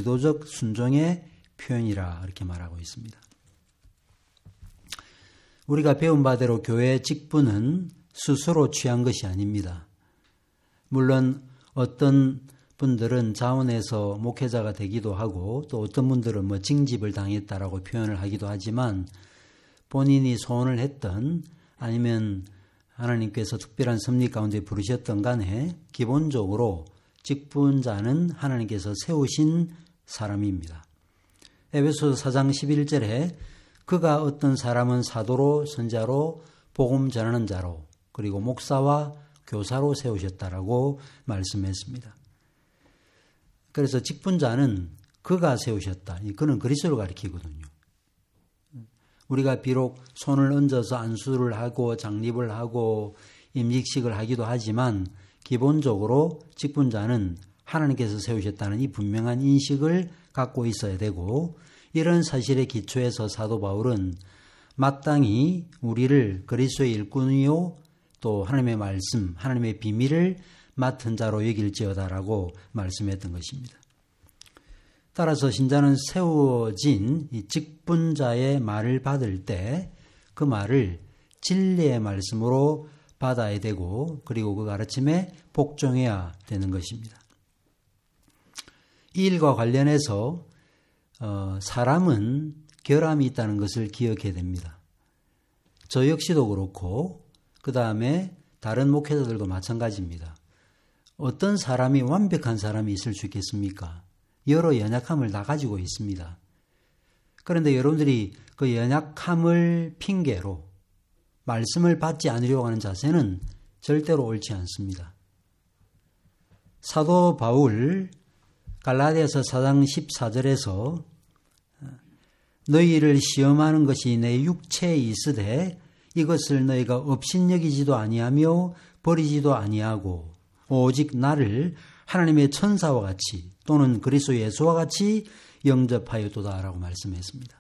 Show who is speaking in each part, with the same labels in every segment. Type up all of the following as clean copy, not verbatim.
Speaker 1: 의도적 순종의 표현이라 이렇게 말하고 있습니다. 우리가 배운 바대로 교회의 직분은 스스로 취한 것이 아닙니다. 물론 어떤 분들은 자원해서 목회자가 되기도 하고 또 어떤 분들은 징집을 당했다라고 표현을 하기도 하지만 본인이 소원을 했던 아니면 하나님께서 특별한 섭리 가운데 부르셨던 간에 기본적으로 직분자는 하나님께서 세우신 사람입니다. 에베소서 4장 11절에 그가 어떤 사람은 사도로 선지자로 복음 전하는 자로 그리고 목사와 교사로 세우셨다라고 말씀했습니다. 그래서 직분자는 그가 세우셨다. 그는 그리스도를 가리키거든요. 우리가 비록 손을 얹어서 안수를 하고 장립을 하고 임직식을 하기도 하지만 기본적으로 직분자는 하나님께서 세우셨다는 이 분명한 인식을 갖고 있어야 되고 이런 사실의 기초에서 사도 바울은 마땅히 우리를 그리스도의 일꾼이요 또 하나님의 말씀, 하나님의 비밀을 맡은 자로 여길지어다라고 말씀했던 것입니다. 따라서 신자는 세워진 이 직분자의 말을 받을 때 그 말을 진리의 말씀으로 받아야 되고 그리고 그 가르침에 복종해야 되는 것입니다. 이 일과 관련해서 사람은 결함이 있다는 것을 기억해야 됩니다. 저 역시도 그렇고 그 다음에 다른 목회자들도 마찬가지입니다. 어떤 사람이 완벽한 사람이 있을 수 있겠습니까? 여러 연약함을 다 가지고 있습니다. 그런데 여러분들이 그 연약함을 핑계로 말씀을 받지 않으려고 하는 자세는 절대로 옳지 않습니다. 사도 바울 갈라디아서 4장 14절에서 너희를 시험하는 것이 내 육체에 있으되 이것을 너희가 업신여기지도 아니하며 버리지도 아니하고 오직 나를 하나님의 천사와 같이 또는 그리스도 예수와 같이 영접하였도다라고 말씀했습니다.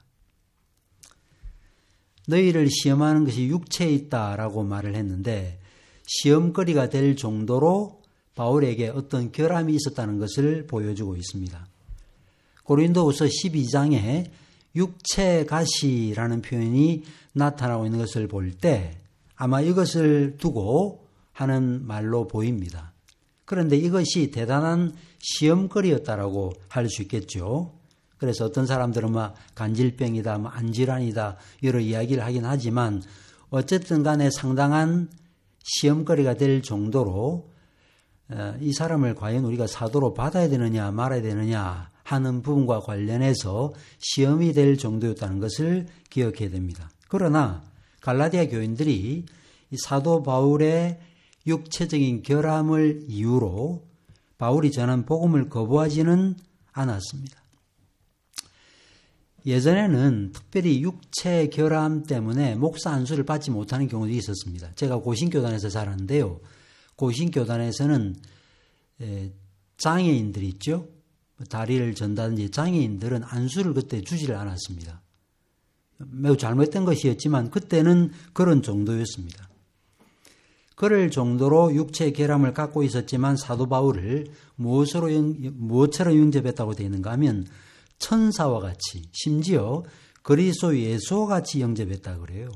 Speaker 1: 너희를 시험하는 것이 육체에 있다라고 말을 했는데 시험거리가 될 정도로 바울에게 어떤 결함이 있었다는 것을 보여주고 있습니다. 고린도후서 12장에 육체가시라는 표현이 나타나고 있는 것을 볼 때 아마 이것을 두고 하는 말로 보입니다. 그런데 이것이 대단한 시험거리였다라고 할 수 있겠죠. 그래서 어떤 사람들은 간질병이다, 안질환이다 여러 이야기를 하긴 하지만 어쨌든 간에 상당한 시험거리가 될 정도로 이 사람을 과연 우리가 사도로 받아야 되느냐 말아야 되느냐 하는 부분과 관련해서 시험이 될 정도였다는 것을 기억해야 됩니다. 그러나 갈라디아 교인들이 이 사도 바울의 육체적인 결함을 이유로 바울이 전한 복음을 거부하지는 않았습니다. 예전에는 특별히 육체 결함 때문에 목사 안수를 받지 못하는 경우도 있었습니다. 제가 고신교단에서 자랐는데요. 고신교단에서는 장애인들 있죠. 다리를 전다든지 장애인들은 안수를 그때 주지를 않았습니다. 매우 잘못된 것이었지만 그때는 그런 정도였습니다. 그럴 정도로 육체의 결함을 갖고 있었지만 사도 바울을 무엇처럼 영접했다고 되어 있는가 하면 천사와 같이 심지어 그리스도 예수와 같이 영접했다 그래요.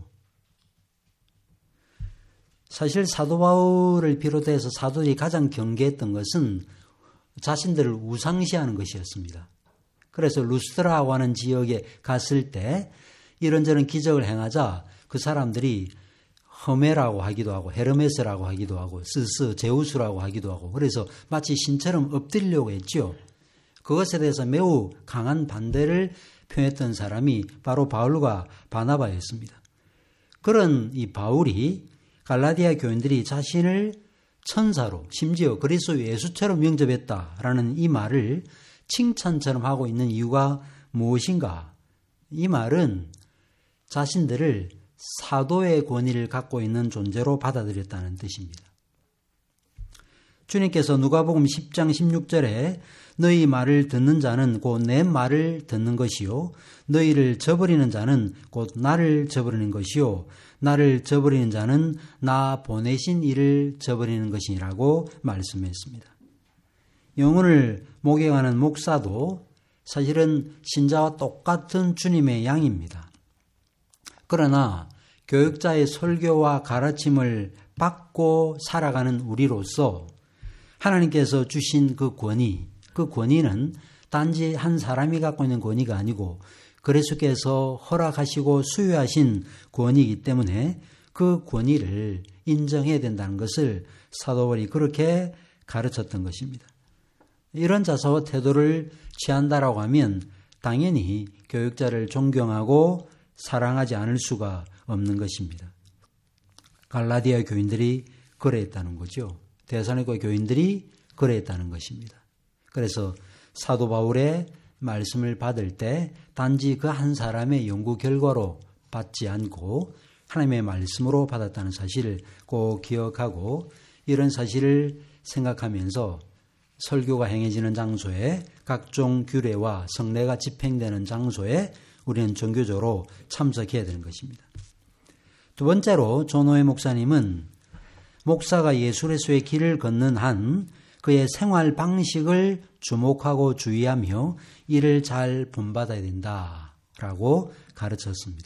Speaker 1: 사실 사도 바울을 비롯해서 사도들이 가장 경계했던 것은 자신들을 우상시하는 것이었습니다. 그래서 루스드라고 하는 지역에 갔을 때 이런저런 기적을 행하자 그 사람들이 허메라고 하기도 하고 헤르메스라고 하기도 하고 제우스라고 하기도 하고 그래서 마치 신처럼 엎드리려고 했죠. 그것에 대해서 매우 강한 반대를 표했던 사람이 바로 바울과 바나바였습니다. 그런 이 바울이 갈라디아 교인들이 자신을 천사로 심지어 그리스도 예수처럼 영접했다라는 이 말을 칭찬처럼 하고 있는 이유가 무엇인가? 이 말은 자신들을 사도의 권위를 갖고 있는 존재로 받아들였다는 뜻입니다. 주님께서 누가복음 10장 16절에 너희 말을 듣는 자는 곧 내 말을 듣는 것이요 너희를 저버리는 자는 곧 나를 저버리는 것이요 나를 저버리는 자는 나 보내신 이를 저버리는 것이라고 말씀했습니다. 영혼을 목욕하는 목사도 사실은 신자와 똑같은 주님의 양입니다. 그러나 교육자의 설교와 가르침을 받고 살아가는 우리로서 하나님께서 주신 그 권위는 단지 한 사람이 갖고 있는 권위가 아니고 그리스도께서 허락하시고 수여하신 권위이기 때문에 그 권위를 인정해야 된다는 것을 사도 바울이 그렇게 가르쳤던 것입니다. 이런 자세와 태도를 취한다라고 하면 당연히 교육자를 존경하고 사랑하지 않을 수가 없는 것입니다. 갈라디아 교인들이 그랬다는 거죠. 데살로니가 교인들이 그랬다는 것입니다. 그래서 사도 바울의 말씀을 받을 때 단지 그 한 사람의 연구 결과로 받지 않고 하나님의 말씀으로 받았다는 사실을 꼭 기억하고 이런 사실을 생각하면서 설교가 행해지는 장소에 각종 규례와 성례가 집행되는 장소에 우리는 정교조로 참석해야 되는 것입니다. 두 번째로 존호회 목사님은 목사가 예수 그리스도의 길을 걷는 한 그의 생활 방식을 주목하고 주의하며 이를 잘 본받아야 된다라고 가르쳤습니다.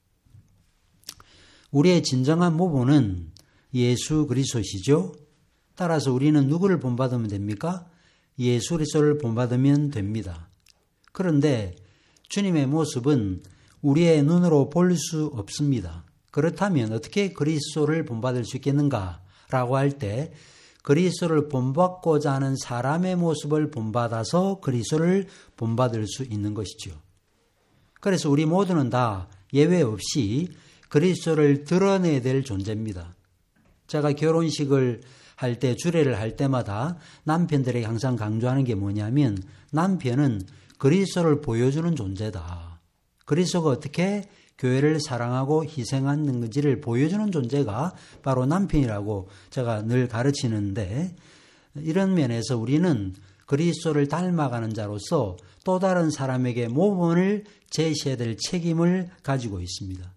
Speaker 1: 우리의 진정한 모본은 예수 그리스도시죠. 따라서 우리는 누구를 본받으면 됩니까? 예수 그리스도를 본받으면 됩니다. 그런데 주님의 모습은 우리의 눈으로 볼 수 없습니다. 그렇다면 어떻게 그리스도를 본받을 수 있겠는가라고 할 때 그리스도를 본받고자 하는 사람의 모습을 본받아서 그리스도를 본받을 수 있는 것이죠. 그래서 우리 모두는 다 예외 없이 그리스도를 드러내야 될 존재입니다. 제가 결혼식을 할 때, 주례를 할 때마다 남편들에게 항상 강조하는 게 뭐냐면 남편은 그리스도를 보여주는 존재다. 그리스도가 어떻게 교회를 사랑하고 희생하는 건지를 보여주는 존재가 바로 남편이라고 제가 늘 가르치는데 이런 면에서 우리는 그리스도를 닮아가는 자로서 또 다른 사람에게 모범을 제시해야 될 책임을 가지고 있습니다.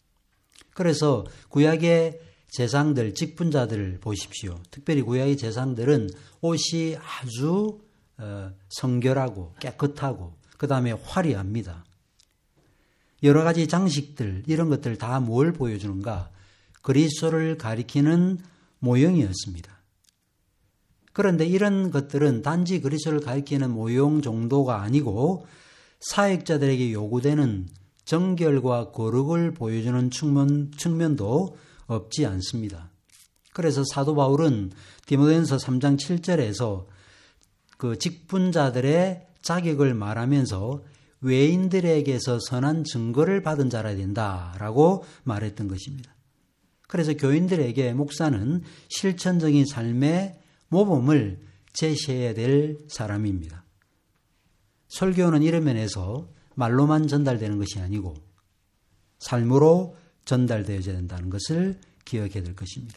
Speaker 1: 그래서 구약의 제사장들, 직분자들을 보십시오. 특별히 구약의 제사장들은 옷이 아주 성결하고 깨끗하고 그 다음에 화려합니다. 여러 가지 장식들 이런 것들 다 뭘 보여주는가? 그리스도를 가리키는 모형이었습니다. 그런데 이런 것들은 단지 그리스도를 가리키는 모형 정도가 아니고 사역자들에게 요구되는 정결과 거룩을 보여주는 측면도 없지 않습니다. 그래서 사도 바울은 디모데전서 3장 7절에서 그 직분자들의 자격을 말하면서 외인들에게서 선한 증거를 받은 자라 된다라고 말했던 것입니다. 그래서 교인들에게 목사는 실천적인 삶의 모범을 제시해야 될 사람입니다. 설교는 이런 면에서 말로만 전달되는 것이 아니고 삶으로 전달되어야 된다는 것을 기억해야 될 것입니다.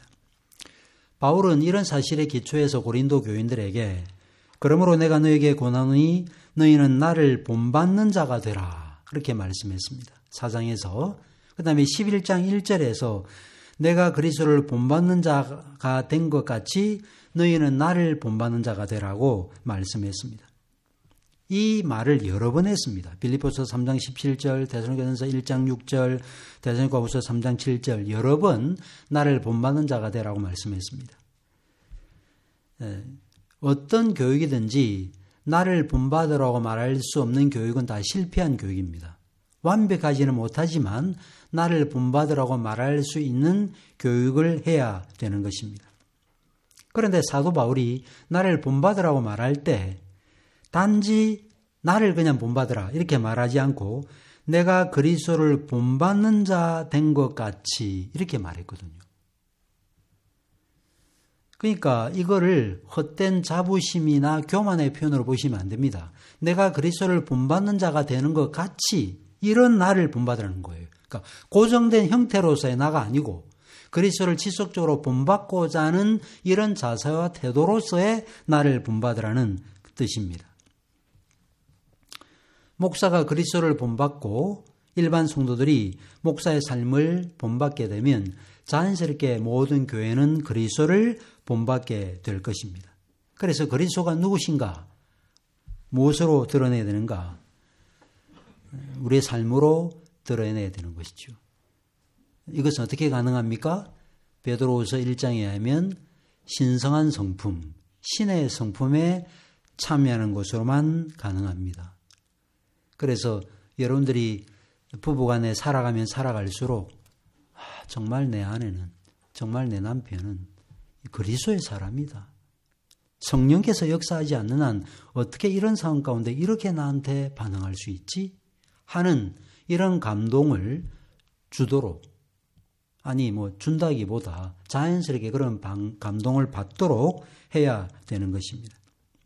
Speaker 1: 바울은 이런 사실에 기초해서 고린도 교인들에게 그러므로 내가 너에게 권하노니 너희는 나를 본받는 자가 되라 그렇게 말씀했습니다. 4장에서 그 다음에 11장 1절에서 내가 그리스도를 본받는 자가 된 것 같이 너희는 나를 본받는 자가 되라고 말씀했습니다. 이 말을 여러 번 했습니다. 빌립보서 3장 17절, 데살로니가전서 1장 6절, 데살로니가후서 3장 7절 여러 번 나를 본받는 자가 되라고 말씀했습니다. 어떤 교육이든지 나를 본받으라고 말할 수 없는 교육은 다 실패한 교육입니다. 완벽하지는 못하지만 나를 본받으라고 말할 수 있는 교육을 해야 되는 것입니다. 그런데 사도 바울이 나를 본받으라고 말할 때 단지 나를 그냥 본받으라 이렇게 말하지 않고 내가 그리스도를 본받는 자 된 것 같이 이렇게 말했거든요. 그러니까 이거를 헛된 자부심이나 교만의 표현으로 보시면 안 됩니다. 내가 그리스도를 본받는 자가 되는 것 같이 이런 나를 본받으라는 거예요. 그러니까 고정된 형태로서의 나가 아니고 그리스도를 지속적으로 본받고자 하는 이런 자세와 태도로서의 나를 본받으라는 뜻입니다. 목사가 그리스도를 본받고 일반 성도들이 목사의 삶을 본받게 되면 자연스럽게 모든 교회는 그리스도를 본받게 될 것입니다. 그래서 그리스도가 누구신가? 무엇으로 드러내야 되는가? 우리의 삶으로 드러내야 되는 것이죠. 이것은 어떻게 가능합니까? 베드로후서 1장에 하면 신성한 성품, 신의 성품에 참여하는 것으로만 가능합니다. 그래서 여러분들이 부부간에 살아가면 살아갈수록 정말 내 아내는, 정말 내 남편은 그리스도의 사람이다. 성령께서 역사하지 않는 한 어떻게 이런 상황 가운데 이렇게 나한테 반응할 수 있지? 하는 이런 감동을 주도록, 아니 준다기보다 자연스럽게 그런 감동을 받도록 해야 되는 것입니다.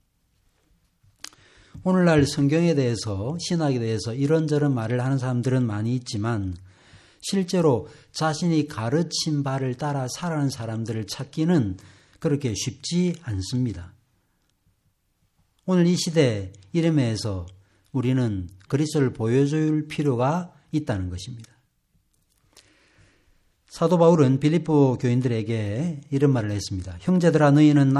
Speaker 1: 오늘날 성경에 대해서, 신학에 대해서 이런저런 말을 하는 사람들은 많이 있지만 실제로 자신이 가르친 바를 따라 살아가는 사람들을 찾기는 그렇게 쉽지 않습니다. 오늘 이 시대 이름에서 우리는 그리스도를 보여줄 필요가 있다는 것입니다. 사도 바울은 빌립보 교인들에게 이런 말을 했습니다. 형제들아 너희는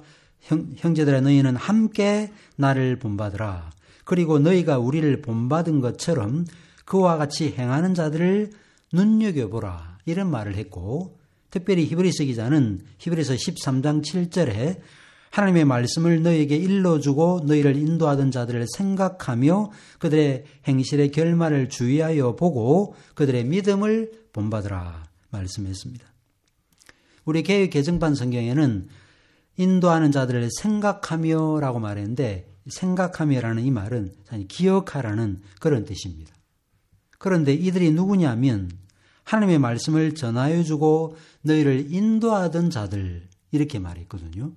Speaker 1: 함께 나를 본받으라. 그리고 너희가 우리를 본받은 것처럼 그와 같이 행하는 자들을 눈여겨보라. 이런 말을 했고, 특별히 히브리서 기자는 히브리서 13장 7절에 하나님의 말씀을 너희에게 일러주고 너희를 인도하던 자들을 생각하며 그들의 행실의 결말을 주의하여 보고 그들의 믿음을 본받으라 말씀했습니다. 우리 개역 개정판 성경에는 인도하는 자들을 생각하며 라고 말했는데, 생각하며라는 이 말은 기억하라는 그런 뜻입니다. 그런데 이들이 누구냐면 하나님의 말씀을 전하여 주고 너희를 인도하던 자들, 이렇게 말했거든요.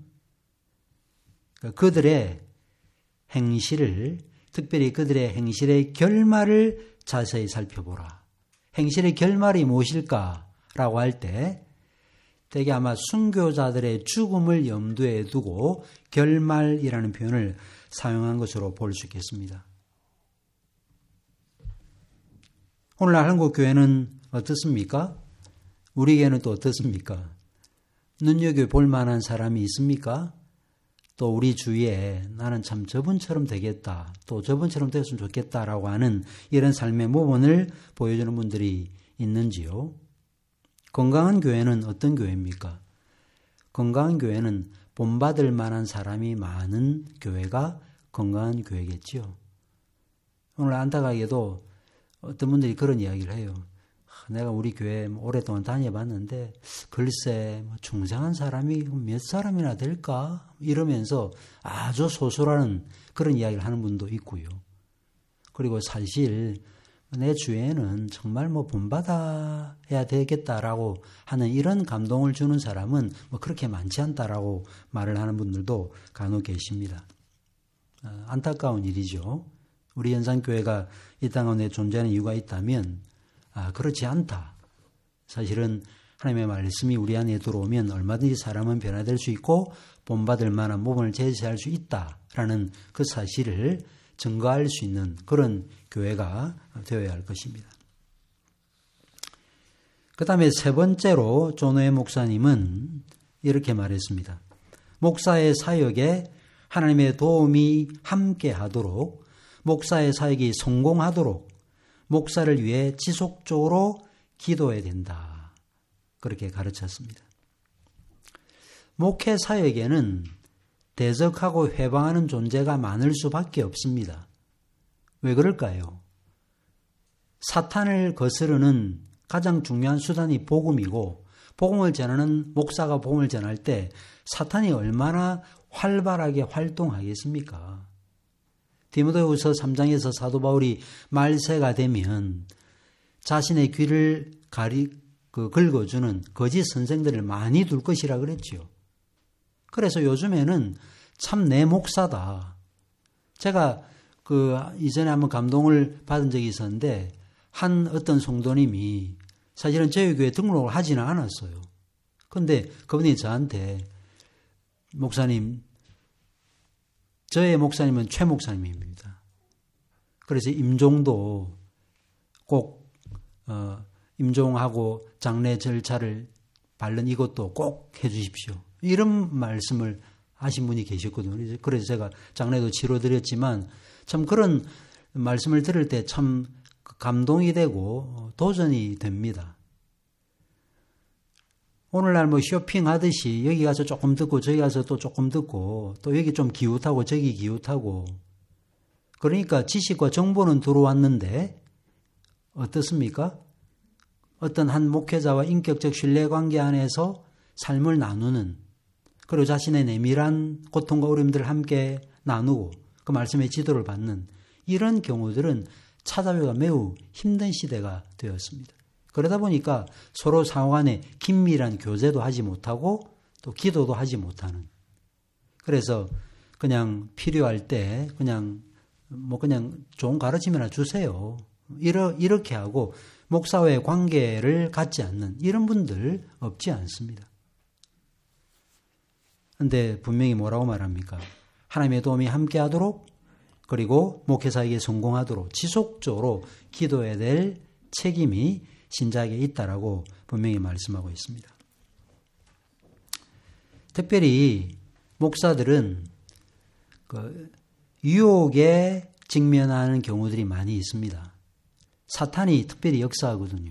Speaker 1: 그들의 행실을, 특별히 그들의 행실의 결말을 자세히 살펴보라. 행실의 결말이 무엇일까라고 할 때 대개 아마 순교자들의 죽음을 염두에 두고 결말이라는 표현을 사용한 것으로 볼 수 있겠습니다. 오늘날 한국 교회는 어떻습니까? 우리 교회는 또 어떻습니까? 눈여겨볼 만한 사람이 있습니까? 또 우리 주위에 나는 참 저분처럼 되겠다, 또 저분처럼 됐으면 좋겠다라고 하는 이런 삶의 모범을 보여주는 분들이 있는지요? 건강한 교회는 어떤 교회입니까? 건강한 교회는 본받을 만한 사람이 많은 교회가 건강한 교회겠지요. 오늘 안타깝게도 어떤 분들이 그런 이야기를 해요. 내가 우리 교회 오랫동안 다녀봤는데 글쎄 중생한 사람이 몇 사람이나 될까? 이러면서 아주 소설하는 그런 이야기를 하는 분도 있고요. 그리고 사실 내 주위에는 정말 본받아야 되겠다라고 하는 이런 감동을 주는 사람은 그렇게 많지 않다라고 말을 하는 분들도 간혹 계십니다. 안타까운 일이죠. 우리 연산교회가 이 땅 가운데 존재하는 이유가 있다면 그렇지 않다. 사실은 하나님의 말씀이 우리 안에 들어오면 얼마든지 사람은 변화될 수 있고 본받을 만한 모범을 제시할 수 있다라는 그 사실을 증거할 수 있는 그런 교회가 되어야 할 것입니다. 그 다음에 세 번째로 존 목사님은 이렇게 말했습니다. 목사의 사역에 하나님의 도움이 함께 하도록, 목사의 사역이 성공하도록 목사를 위해 지속적으로 기도해야 된다. 그렇게 가르쳤습니다. 목회 사역에는 대적하고 회방하는 존재가 많을 수밖에 없습니다. 왜 그럴까요? 사탄을 거스르는 가장 중요한 수단이 복음이고, 복음을 전하는 목사가 복음을 전할 때 사탄이 얼마나 활발하게 활동하겠습니까? 디모데후서 3장에서 사도 바울이 말세가 되면 자신의 귀를 긁어주는 거짓 선생들을 많이 둘 것이라 그랬죠. 그래서 요즘에는 참 내 목사다. 제가 이전에 한번 감동을 받은 적이 있었는데, 한 어떤 성도님이 사실은 저희 교회 등록을 하지는 않았어요. 그런데 그분이 저한테, 목사님, 저의 목사님은 최 목사님입니다. 그래서 임종도 꼭 임종하고 장례 절차를 밟는 이것도 꼭 해주십시오. 이런 말씀을 하신 분이 계셨거든요. 그래서 제가 장례도 치러드렸지만 참 그런 말씀을 들을 때 참 감동이 되고 도전이 됩니다. 오늘날 뭐 쇼핑하듯이 여기 가서 조금 듣고 저기 가서 또 조금 듣고 또 여기 좀 기웃하고 저기 기웃하고 그러니까 지식과 정보는 들어왔는데 어떻습니까? 어떤 한 목회자와 인격적 신뢰관계 안에서 삶을 나누는 그리고 자신의 내밀한 고통과 어려움들을 함께 나누고 그 말씀의 지도를 받는 이런 경우들은 찾아뵈기가 매우 힘든 시대가 되었습니다. 그러다 보니까 서로 상호간에 긴밀한 교제도 하지 못하고 또 기도도 하지 못하는 그래서 그냥 필요할 때 그냥 좋은 가르침이나 주세요. 이렇게 하고 목사와의 관계를 갖지 않는 이런 분들 없지 않습니다. 그런데 분명히 뭐라고 말합니까? 하나님의 도움이 함께하도록 그리고 목회자에게 성공하도록 지속적으로 기도해야 될 책임이 신자에게 있다라고 분명히 말씀하고 있습니다. 특별히 목사들은 그 유혹에 직면하는 경우들이 많이 있습니다. 사탄이 특별히 역사하거든요.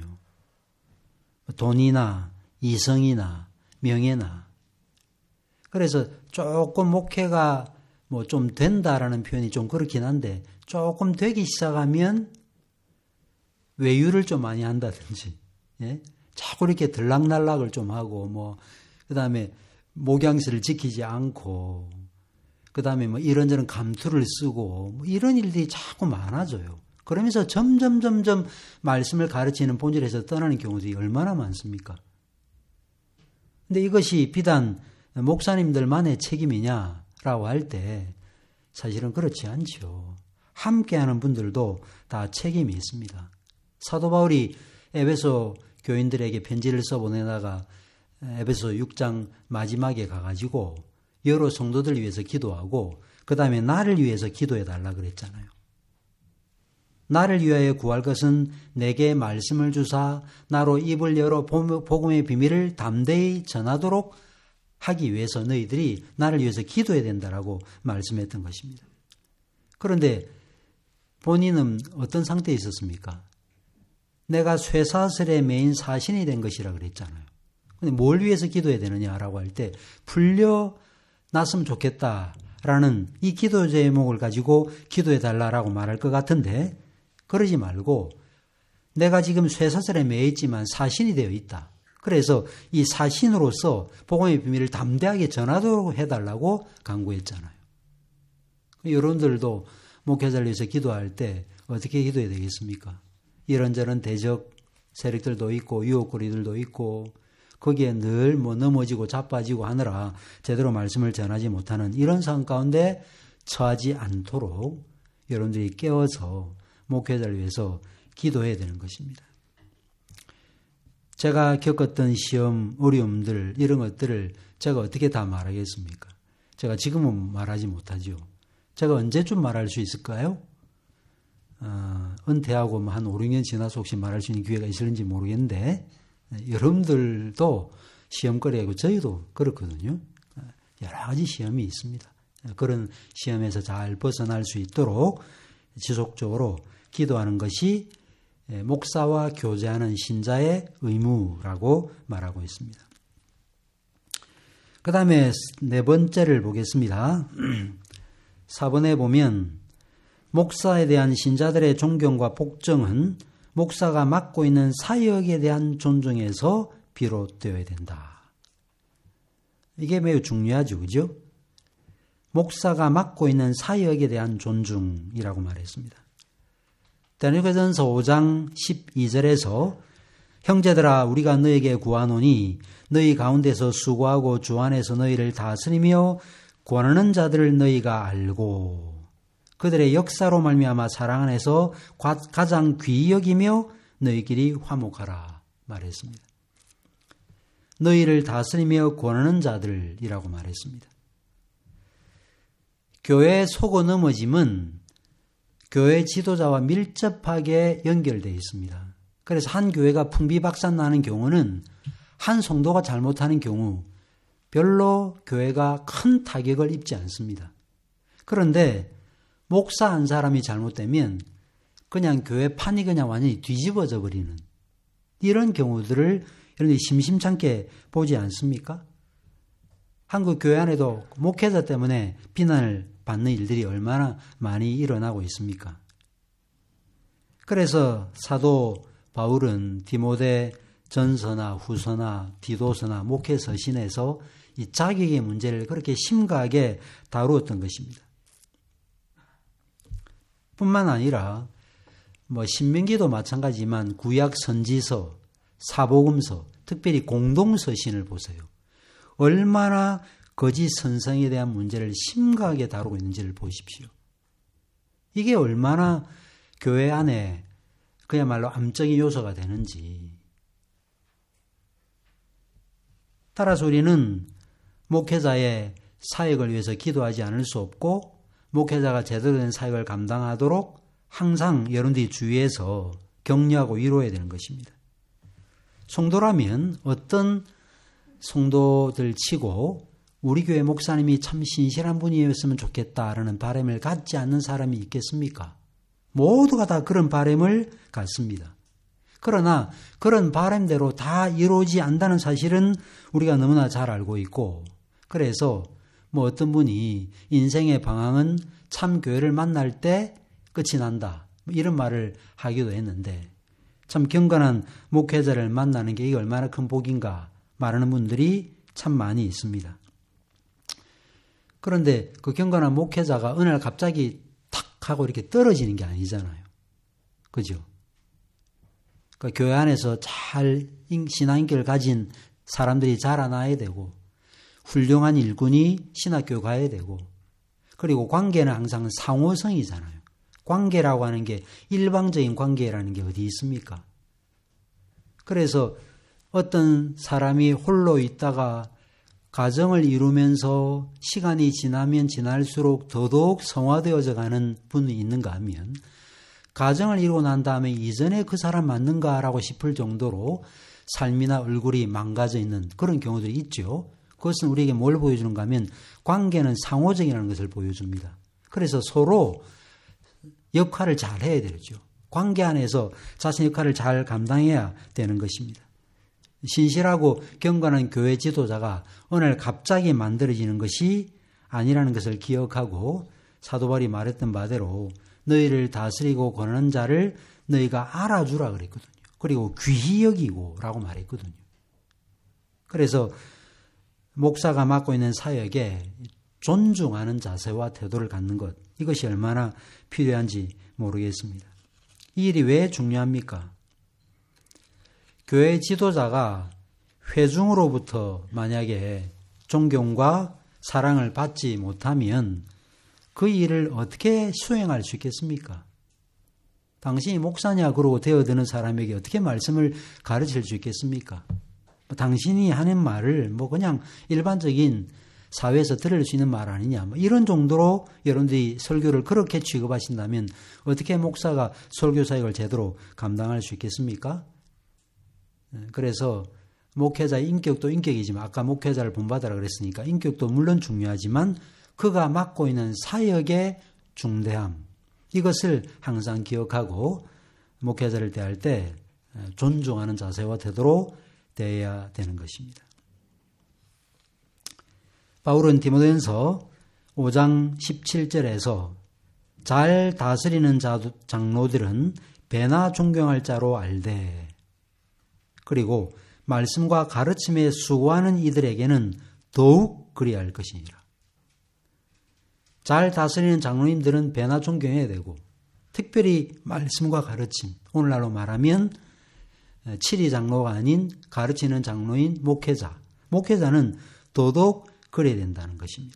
Speaker 1: 돈이나 이성이나 명예나. 그래서 조금 목회가 뭐 좀 된다라는 표현이 좀 그렇긴 한데 조금 되기 시작하면 외유를 좀 많이 한다든지, 예? 자꾸 이렇게 들락날락을 좀 하고 그 다음에 목양실을 지키지 않고 그 다음에 이런저런 감투를 쓰고 이런 일들이 자꾸 많아져요. 그러면서 점점 말씀을 가르치는 본질에서 떠나는 경우들이 얼마나 많습니까? 근데 이것이 비단 목사님들만의 책임이냐라고 할 때 사실은 그렇지 않죠. 함께하는 분들도 다 책임이 있습니다. 사도 바울이 에베소 교인들에게 편지를 써보내다가 에베소 6장 마지막에 가가지고 여러 성도들 위해서 기도하고 그 다음에 나를 위해서 기도해달라 그랬잖아요. 나를 위하여 구할 것은 내게 말씀을 주사 나로 입을 열어 복음의 비밀을 담대히 전하도록 하기 위해서 너희들이 나를 위해서 기도해야 된다라고 말씀했던 것입니다. 그런데 본인은 어떤 상태에 있었습니까? 내가 쇠사슬에 매인 사신이 된 것이라 그랬잖아요. 근데 뭘 위해서 기도해야 되느냐라고 할 때 풀려났으면 좋겠다라는 이 기도 제목을 가지고 기도해달라고 말할 것 같은데 그러지 말고 내가 지금 쇠사슬에 매여 있지만 사신이 되어 있다. 그래서 이 사신으로서 복음의 비밀을 담대하게 전하도록 해달라고 강구했잖아요. 여러분들도 목회자를 위해서 기도할 때 어떻게 기도해야 되겠습니까? 이런저런 대적 세력들도 있고 유혹거리들도 있고 거기에 늘 넘어지고 자빠지고 하느라 제대로 말씀을 전하지 못하는 이런 상황 가운데 처하지 않도록 여러분들이 깨워서 목회자를 위해서 기도해야 되는 것입니다. 제가 겪었던 시험, 어려움들 이런 것들을 제가 어떻게 다 말하겠습니까? 제가 지금은 말하지 못하죠. 제가 언제쯤 말할 수 있을까요? 은퇴하고 한 5, 6년 지나서 혹시 말할 수 있는 기회가 있을지 모르겠는데 여러분들도 시험거리고 저희도 그렇거든요. 여러 가지 시험이 있습니다. 그런 시험에서 잘 벗어날 수 있도록 지속적으로 기도하는 것이 목사와 교제하는 신자의 의무라고 말하고 있습니다. 그 다음에 네 번째를 보겠습니다. 4번에 보면 목사에 대한 신자들의 존경과 복정은 목사가 맡고 있는 사역에 대한 존중에서 비롯되어야 된다. 이게 매우 중요하죠. 그죠? 목사가 맡고 있는 사역에 대한 존중이라고 말했습니다. 데살로니가전서 5장 12절에서 형제들아 우리가 너에게 구하노니 너희 가운데서 수고하고 주 안에서 너희를 다스리며 권하는 자들을 너희가 알고 그들의 역사로 말미암아 사랑 안에서 가장 귀히 여기며 너희끼리 화목하라 말했습니다. 너희를 다스리며 권하는 자들이라고 말했습니다. 교회의 속어 넘어짐은 교회 지도자와 밀접하게 연결되어 있습니다. 그래서 한 교회가 풍비박산 나는 경우는 한 성도가 잘못하는 경우 별로 교회가 큰 타격을 입지 않습니다. 그런데 목사 한 사람이 잘못되면 그냥 교회 판이 그냥 완전히 뒤집어져 버리는 이런 경우들을 여러분들이 심심찮게 보지 않습니까? 한국 교회 안에도 목회자 때문에 비난을 받는 일들이 얼마나 많이 일어나고 있습니까? 그래서 사도 바울은 디모데 전서나 후서나 디도서나 목회 서신에서 이 자격의 문제를 그렇게 심각하게 다루었던 것입니다. 뿐만 아니라 신명기도 마찬가지지만 구약 선지서, 사복음서, 특별히 공동서신을 보세요. 얼마나 거짓 선성에 대한 문제를 심각하게 다루고 있는지를 보십시오. 이게 얼마나 교회 안에 그야말로 암적인 요소가 되는지. 따라서 우리는 목회자의 사역을 위해서 기도하지 않을 수 없고 목회자가 제대로 된 사역을 감당하도록 항상 여러분들이 주위에서 격려하고 위로해야 되는 것입니다. 성도라면 어떤 성도들 치고 우리 교회 목사님이 참 신실한 분이었으면 좋겠다라는 바람을 갖지 않는 사람이 있겠습니까? 모두가 다 그런 바람을 갖습니다. 그러나 그런 바람대로 다 이루어지지 않는다는 사실은 우리가 너무나 잘 알고 있고, 그래서 어떤 분이 인생의 방황은 참 교회를 만날 때 끝이 난다, 이런 말을 하기도 했는데, 참 경건한 목회자를 만나는 게 이게 얼마나 큰 복인가 말하는 분들이 참 많이 있습니다. 그런데 그 경건한 목회자가 어느 날 갑자기 탁 하고 이렇게 떨어지는 게 아니잖아요. 그죠? 그러니까 교회 안에서 잘 신앙인격을 가진 사람들이 자라나야 되고, 훌륭한 일꾼이 신학교에 가야 되고, 그리고 관계는 항상 상호성이잖아요. 관계라고 하는 게 일방적인 관계라는 게 어디 있습니까? 그래서 어떤 사람이 홀로 있다가 가정을 이루면서 시간이 지나면 지날수록 더더욱 성화되어져 가는 분이 있는가 하면, 가정을 이루고 난 다음에 이전에 그 사람 맞는가라고 싶을 정도로 삶이나 얼굴이 망가져 있는 그런 경우들이 있죠. 그것은 우리에게 뭘 보여주는가 하면 관계는 상호적이라는 것을 보여줍니다. 그래서 서로 역할을 잘 해야 되죠. 관계 안에서 자신의 역할을 잘 감당해야 되는 것입니다. 신실하고 경건한 교회 지도자가 오늘 갑자기 만들어지는 것이 아니라는 것을 기억하고, 사도 바울이 말했던 바대로 너희를 다스리고 권하는 자를 너희가 알아주라 그랬거든요. 그리고 귀히 여기고 라고 말했거든요. 그래서 목사가 맡고 있는 사역에 존중하는 자세와 태도를 갖는 것, 이것이 얼마나 필요한지 모르겠습니다. 이 일이 왜 중요합니까? 교회 지도자가 회중으로부터 만약에 존경과 사랑을 받지 못하면 그 일을 어떻게 수행할 수 있겠습니까? 당신이 목사냐 그러고 되어드는 사람에게 어떻게 말씀을 가르칠 수 있겠습니까? 당신이 하는 말을 그냥 일반적인 사회에서 들을 수 있는 말 아니냐, 이런 정도로 여러분들이 설교를 그렇게 취급하신다면 어떻게 목사가 설교 사역을 제대로 감당할 수 있겠습니까? 그래서 목회자의 인격도 인격이지만, 아까 목회자를 본받으라 그랬으니까 인격도 물론 중요하지만 그가 맡고 있는 사역의 중대함, 이것을 항상 기억하고 목회자를 대할 때 존중하는 자세와 태도로 대해야 되는 것입니다. 바울은 디모데전서 5장 17절에서 잘 다스리는 장로들은 배나 존경할 자로 알되, 그리고 말씀과 가르침에 수고하는 이들에게는 더욱 그리할 것이니라. 잘 다스리는 장로님들은 배나 존경해야 되고, 특별히 말씀과 가르침, 오늘날로 말하면 7위 장로가 아닌 가르치는 장로인 목회자는 더더욱 그래야 된다는 것입니다.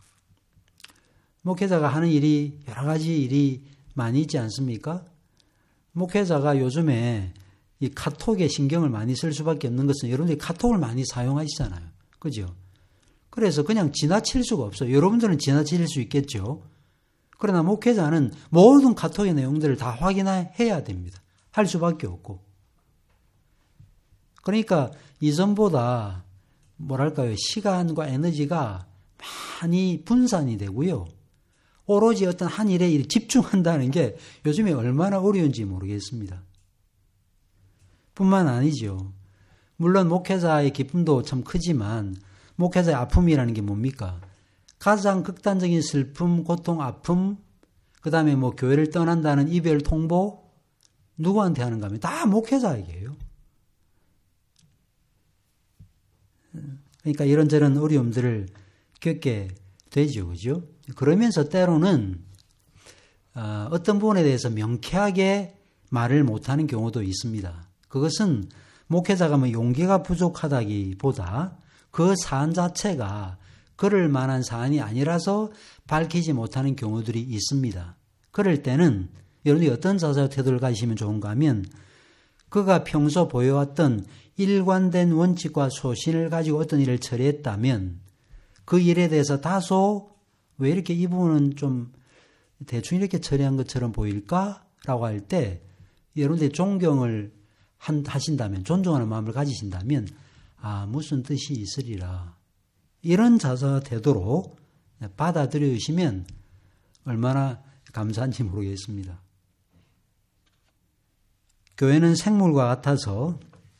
Speaker 1: 목회자가 하는 일이 여러 가지 일이 많이 있지 않습니까? 목회자가 요즘에 이 카톡에 신경을 많이 쓸 수밖에 없는 것은 여러분들이 카톡을 많이 사용하시잖아요. 그죠? 그래서 그냥 지나칠 수가 없어요. 여러분들은 지나칠 수 있겠죠. 그러나 목회자는 모든 카톡의 내용들을 다 확인해야 됩니다. 할 수밖에 없고. 그러니까 이전보다 뭐랄까요, 시간과 에너지가 많이 분산이 되고요. 오로지 어떤 한 일에 집중한다는 게 요즘에 얼마나 어려운지 모르겠습니다. 뿐만 아니죠. 물론 목회자의 기쁨도 참 크지만 목회자의 아픔이라는 게 뭡니까? 가장 극단적인 슬픔, 고통, 아픔, 그 다음에 뭐 교회를 떠난다는 이별 통보, 누구한테 하는가 하면 다 목회자에게요. 그러니까 이런저런 어려움들을 겪게 되죠. 그죠? 그러면서 때로는 어떤 부분에 대해서 명쾌하게 말을 못하는 경우도 있습니다. 그것은 목회자가 뭐 용기가 부족하다기보다 그 사안 자체가 그럴 만한 사안이 아니라서 밝히지 못하는 경우들이 있습니다. 그럴 때는 여러분이 어떤 자세와 태도를 가지시면 좋은가 하면 그가 평소 보여왔던 일관된 원칙과 소신을 가지고 어떤 일을 처리했다면 그 일에 대해서 다소 왜 이렇게 이 부분은 좀 대충 이렇게 처리한 것처럼 보일까? 라고 할 때 여러분들이 존경을 하신다면, 존중하는 마음을 가지신다면 무슨 뜻이 있으리라. 이런 자세와 태도로 받아들여주시면 얼마나 감사한지 모르겠습니다. 교회는 생물과 같아서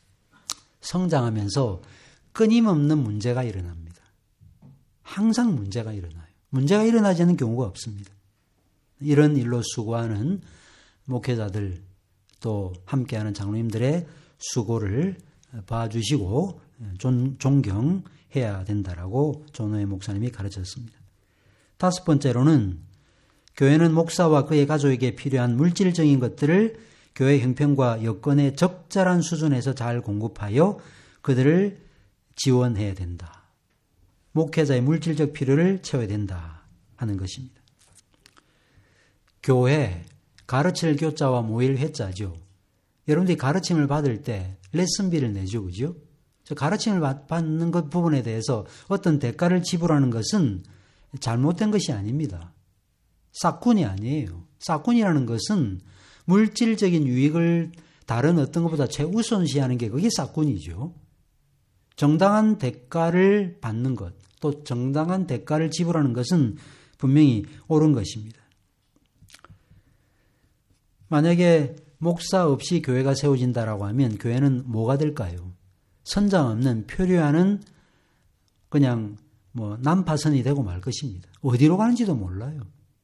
Speaker 1: 성장하면서 끊임없는 문제가 일어납니다. 항상 문제가 일어나요. 문제가 일어나지 않는 경우가 없습니다. 이런 일로 수고하는 목회자들 또 함께하는 장로님들의 수고를 봐주시고 존경해야 된다라고 존호의 목사님이 가르쳤습니다. 다섯 번째로는 교회는 목사와 그의 가족에게 필요한 물질적인 것들을 교회 형편과 여건의 적절한 수준에서 잘 공급하여 그들을 지원해야 된다. 목회자의 물질적 필요를 채워야 된다 하는 것입니다. 교회, 가르칠 교자와 모일 회자죠. 여러분들이 가르침을 받을 때 레슨비를 내죠. 그죠? 가르침을 받는 것 부분에 대해서 어떤 대가를 지불하는 것은 잘못된 것이 아닙니다. 싹군이 아니에요. 싹군이라는 것은 물질적인 유익을 다른 어떤 것보다 최우선시하는 게 그게 싹군이죠. 정당한 대가를 받는 것, 또 정당한 대가를 지불하는 것은 분명히 옳은 것입니다. 만약에 목사 없이 교회가 세워진다라고 하면 교회는 뭐가 될까요? 선장 없는 표류하는 그냥 뭐 난파선이 되고 말 것입니다. 어디로 가는지도 몰라요.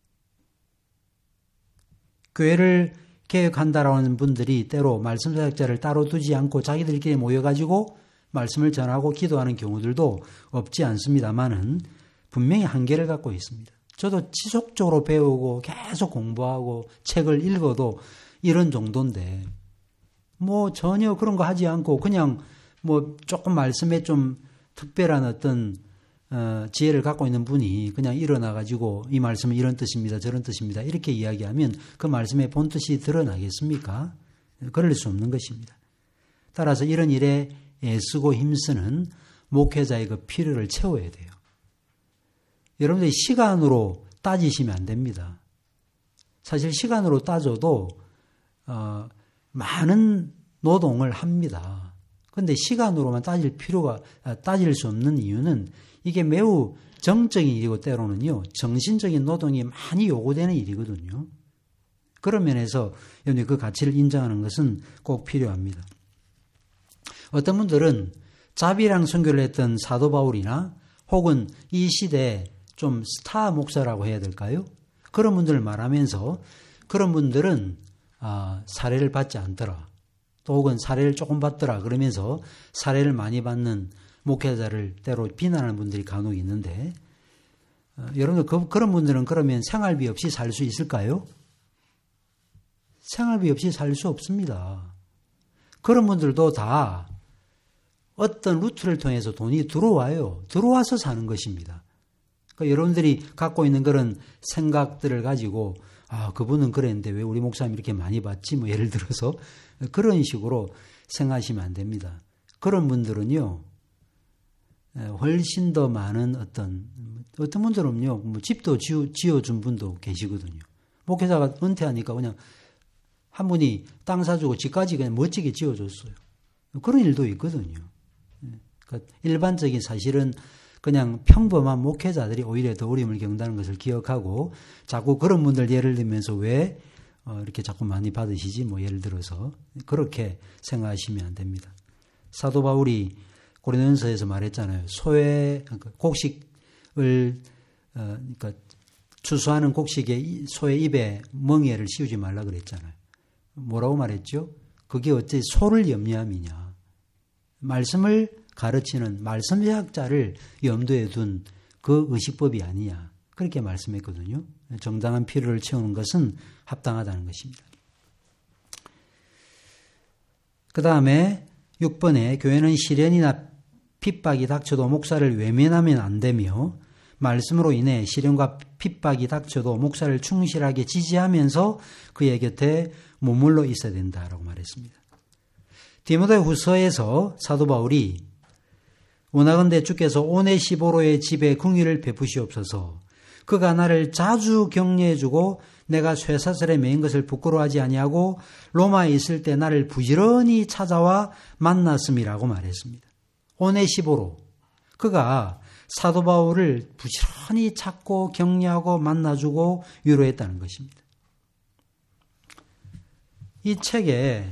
Speaker 1: 교회를 개혁한다라고 하는 분들이 때로 말씀 사역자를 따로 두지 않고 자기들끼리 모여가지고 말씀을 전하고 기도하는 경우들도 없지 않습니다만은 분명히 한계를 갖고 있습니다. 저도 지속적으로 배우고 계속 공부하고 책을 읽어도 이런 정도인데 뭐 전혀 그런 거 하지 않고 그냥 뭐 조금 말씀에 좀 특별한 어떤 지혜를 갖고 있는 분이 그냥 일어나가지고 이 말씀은 이런 뜻입니다. 저런 뜻입니다. 이렇게 이야기하면 그 말씀의 본뜻이 드러나겠습니까? 그럴 수 없는 것입니다. 따라서 이런 일에 애쓰고 힘쓰는 목회자의 그 필요를 채워야 돼요. 여러분들이 시간으로 따지시면 안 됩니다. 사실 시간으로 따져도 많은 노동을 합니다. 그런데 시간으로만 따질 수 없는 이유는 이게 매우 정적인 일이고 때로는요, 정신적인 노동이 많이 요구되는 일이거든요. 그런 면에서 여러분이 그 가치를 인정하는 것은 꼭 필요합니다. 어떤 분들은 자비랑 선교를 했던 사도 바울이나 혹은 이 시대에 좀 스타 목사라고 해야 될까요? 그런 분들을 말하면서 그런 분들은 사례를 받지 않더라. 또 혹은 사례를 조금 받더라. 그러면서 사례를 많이 받는 목회자를 때로 비난하는 분들이 간혹 있는데 여러분들 그런 분들은 그러면 생활비 없이 살 수 있을까요? 생활비 없이 살 수 없습니다. 그런 분들도 다 어떤 루트를 통해서 돈이 들어와요. 들어와서 사는 것입니다. 그러니까 여러분들이 갖고 있는 그런 생각들을 가지고 그분은 그랬는데 왜 우리 목사님 이렇게 많이 받지? 뭐 예를 들어서 그런 식으로 생각하시면 안 됩니다. 그런 분들은요, 훨씬 더 많은 어떤 분들은요, 뭐 집도 지어준 분도 계시거든요. 목회자가 은퇴하니까 그냥 한 분이 땅 사주고 집까지 그냥 멋지게 지어줬어요. 그런 일도 있거든요. 그러니까 일반적인 사실은 그냥 평범한 목회자들이 오히려 더 어려움을 겪는다는 것을 기억하고 자꾸 그런 분들 예를 들면서 왜 이렇게 자꾸 많이 받으시지? 뭐 예를 들어서 그렇게 생각하시면 안 됩니다. 사도 바울이 고린도전서에서 말했잖아요. 그러니까 곡식을 그러니까 추수하는 곡식에 소의 입에 멍에를 씌우지 말라 그랬잖아요. 뭐라고 말했죠? 그게 어째 소를 염려함이냐. 말씀을 가르치는 말씀의학자를 염두에 둔 그 의식법이 아니냐. 그렇게 말씀했거든요. 정당한 필요를 채우는 것은 합당하다는 것입니다. 그 다음에 6번에 교회는 시련이나 핍박이 닥쳐도 목사를 외면하면 안 되며 말씀으로 인해 시련과 핍박이 닥쳐도 목사를 충실하게 지지하면서 그의 곁에 머물러 있어야 된다라고 말했습니다. 디모데 후서에서 사도 바울이 원하건대 주께서 오네시보로의 집에 긍휼을 베푸시옵소서. 그가 나를 자주 격려해주고 내가 쇠사슬에 매인 것을 부끄러워하지 아니하고 로마에 있을 때 나를 부지런히 찾아와 만났음이라고 말했습니다. 오네시보로, 그가 사도 바울을 부지런히 찾고 격려하고 만나주고 위로했다는 것입니다. 이 책에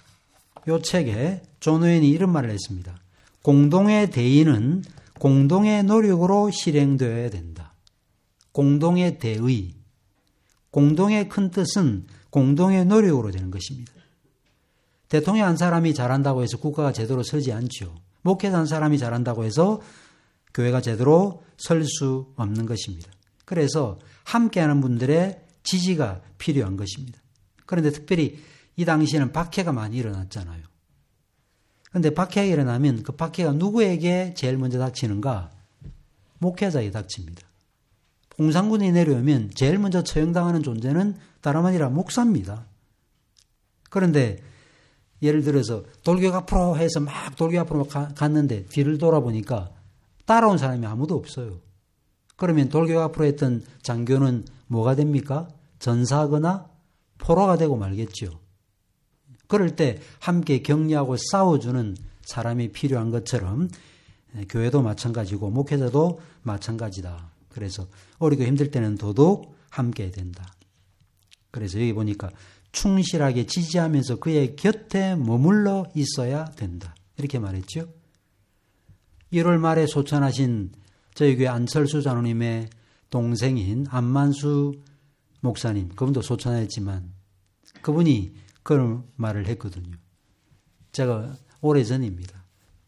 Speaker 1: 존 오웬이 이런 말을 했습니다. 공동의 대의는 공동의 노력으로 실행되어야 된다. 공동의 대의, 공동의 큰 뜻은 공동의 노력으로 되는 것입니다. 대통령 한 사람이 잘한다고 해서 국가가 제대로 서지 않죠. 목회자 한 사람이 잘한다고 해서 교회가 제대로 설 수 없는 것입니다. 그래서 함께하는 분들의 지지가 필요한 것입니다. 그런데 특별히 이 당시에는 박해가 많이 일어났잖아요. 그런데 박해가 일어나면 그 박해가 누구에게 제일 먼저 닥치는가? 목회자에게 닥칩니다. 공산군이 내려오면 제일 먼저 처형당하는 존재는 다름 아니라 목사입니다. 그런데 예를 들어서 돌격 앞으로 해서 막 돌격 앞으로 갔는데 뒤를 돌아보니까 따라온 사람이 아무도 없어요. 그러면 돌격 앞으로 했던 장교는 뭐가 됩니까? 전사하거나 포로가 되고 말겠죠. 그럴 때 함께 격려하고 싸워주는 사람이 필요한 것처럼 교회도 마찬가지고 목회자도 마찬가지다. 그래서 어리고 힘들 때는 더더욱 함께 해야 된다. 그래서 여기 보니까 충실하게 지지하면서 그의 곁에 머물러 있어야 된다. 이렇게 말했죠. 1월 말에 소천하신 저희 교회 안철수 장로님의 동생인 안만수 목사님, 그분도 소천했지만 그분이 그런 말을 했거든요. 제가 오래전입니다.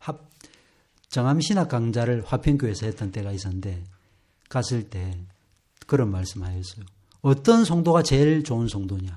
Speaker 1: 정암신학 강좌를 화평교회에서 했던 때가 있었는데 갔을 때 그런 말씀하셨어요. 어떤 성도가 제일 좋은 성도냐?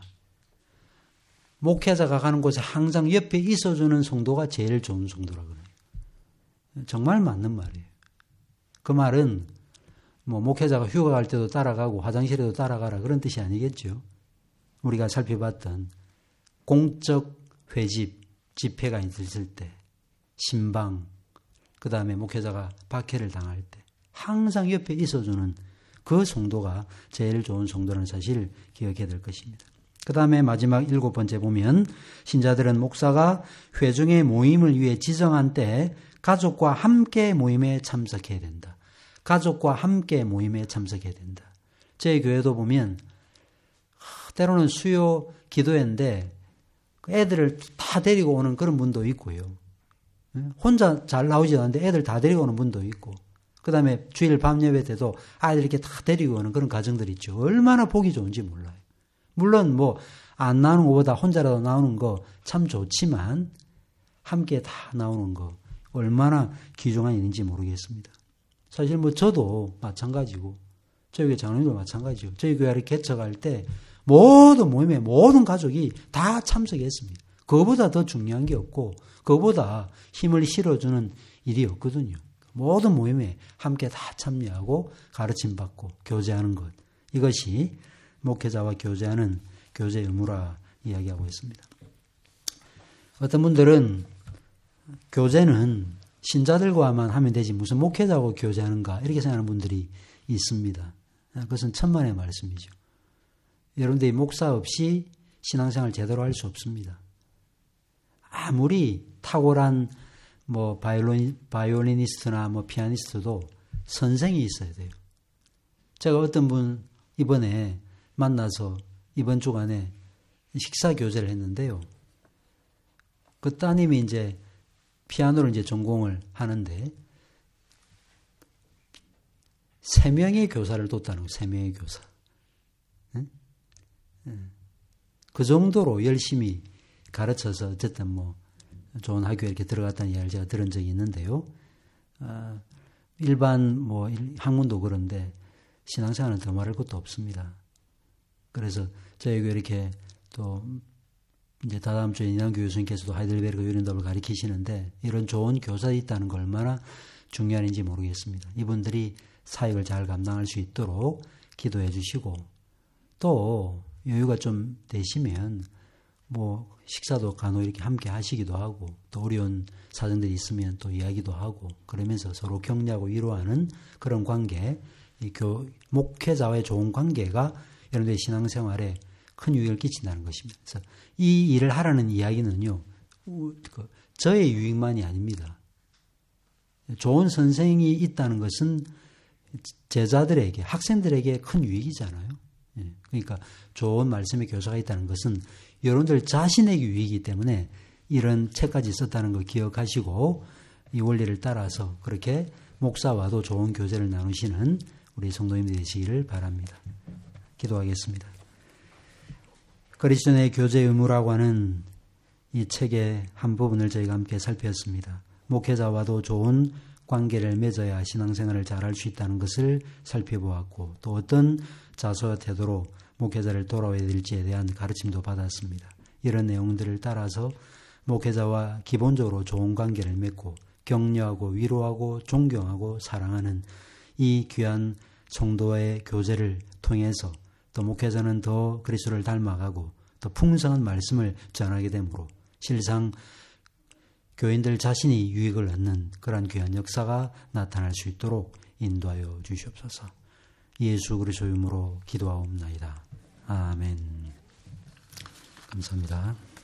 Speaker 1: 목회자가 가는 곳에 항상 옆에 있어주는 성도가 제일 좋은 성도라고 그래요. 정말 맞는 말이에요. 그 말은 뭐 목회자가 휴가 갈 때도 따라가고 화장실에도 따라가라 그런 뜻이 아니겠죠. 우리가 살펴봤던 공적 회집, 집회가 있을 때, 신방, 그 다음에 목회자가 박해를 당할 때 항상 옆에 있어주는 그 성도가 제일 좋은 성도라는 사실을 기억해야 될 것입니다. 그 다음에 마지막 7번째 보면 신자들은 목사가 회중의 모임을 위해 지정한 때 가족과 함께 모임에 참석해야 된다. 가족과 함께 모임에 참석해야 된다. 저희 교회도 보면 때로는 수요 기도회인데 애들을 다 데리고 오는 그런 분도 있고요. 혼자 잘 나오지 않는데 애들 다 데리고 오는 분도 있고, 그 다음에 주일 밤 예배 때도 아이들 이렇게 다 데리고 오는 그런 가정들이 있죠. 얼마나 보기 좋은지 몰라요. 물론 뭐 안 나오는 것보다 혼자라도 나오는 거 참 좋지만 함께 다 나오는 거 얼마나 귀중한 일인지 모르겠습니다. 사실 뭐 저도 마찬가지고 저희 교회 장로님도 마찬가지죠. 저희 교회를 개척할 때 모든 모임에 모든 가족이 다 참석했습니다. 그거보다 더 중요한 게 없고 그거보다 힘을 실어주는 일이 없거든요. 모든 모임에 함께 다 참여하고 가르침받고 교제하는 것. 이것이 목회자와 교제하는 교제 의무라 이야기하고 있습니다. 어떤 분들은 교제는 신자들과만 하면 되지 무슨 목회자하고 교제하는가 이렇게 생각하는 분들이 있습니다. 그것은 천만의 말씀이죠. 여러분들이 목사 없이 신앙생활 제대로 할 수 없습니다. 아무리 탁월한 뭐 바이올리니스트나 뭐 피아니스트도 선생이 있어야 돼요. 제가 어떤 분 이번에 만나서 이번 주간에 식사 교제를 했는데요. 그 따님이 이제 피아노를 이제 전공을 하는데 3명의 교사를 뒀다는 거예요. 3명의 교사. 응? 그 정도로 열심히 가르쳐서 어쨌든 뭐 좋은 학교에 이렇게 들어갔다는 이야기를 제가 들은 적이 있는데요. 일반 뭐 학문도 그런데 신앙생활은 더 말할 것도 없습니다. 그래서 저희가 이렇게 또 이제 다다음 주에 이남규 교수님께서도 하이델베르크 유린답을 가르치시는데 이런 좋은 교사들이 있다는 걸 얼마나 중요한지 모르겠습니다. 이분들이 사역을 잘 감당할 수 있도록 기도해 주시고 또 여유가 좀 되시면 뭐 식사도 간혹 이렇게 함께 하시기도 하고 또 어려운 사정들이 있으면 또 이야기도 하고 그러면서 서로 격려하고 위로하는 그런 관계, 이 목회자와의 좋은 관계가 여러분들의 신앙생활에 큰 유익을 끼친다는 것입니다. 그래서 이 일을 하라는 이야기는요, 저의 유익만이 아닙니다. 좋은 선생이 있다는 것은 제자들에게, 학생들에게 큰 유익이잖아요. 그러니까 좋은 말씀의 교사가 있다는 것은 여러분들 자신에게 유익이기 때문에 이런 책까지 썼다는 걸 기억하시고 이 원리를 따라서 그렇게 목사와도 좋은 교제를 나누시는 우리 성도님들이 되시기를 바랍니다. 기도하겠습니다. 그리스도인의 교제 의무라고 하는 이 책의 한 부분을 저희가 함께 살폈습니다. 목회자와도 좋은 관계를 맺어야 신앙생활을 잘할 수 있다는 것을 살펴보았고 또 어떤 자세와 태도로 목회자를 돌아와야 될지에 대한 가르침도 받았습니다. 이런 내용들을 따라서 목회자와 기본적으로 좋은 관계를 맺고 격려하고 위로하고 존경하고 사랑하는 이 귀한 성도의 교제를 통해서 또 목회자는 더 그리스도를 닮아가고 더 풍성한 말씀을 전하게 되므로 실상 교인들 자신이 유익을 얻는 그러한 귀한 역사가 나타날 수 있도록 인도하여 주시옵소서. 예수 그리스도의 이름으로 기도하옵나이다. 아멘. 감사합니다.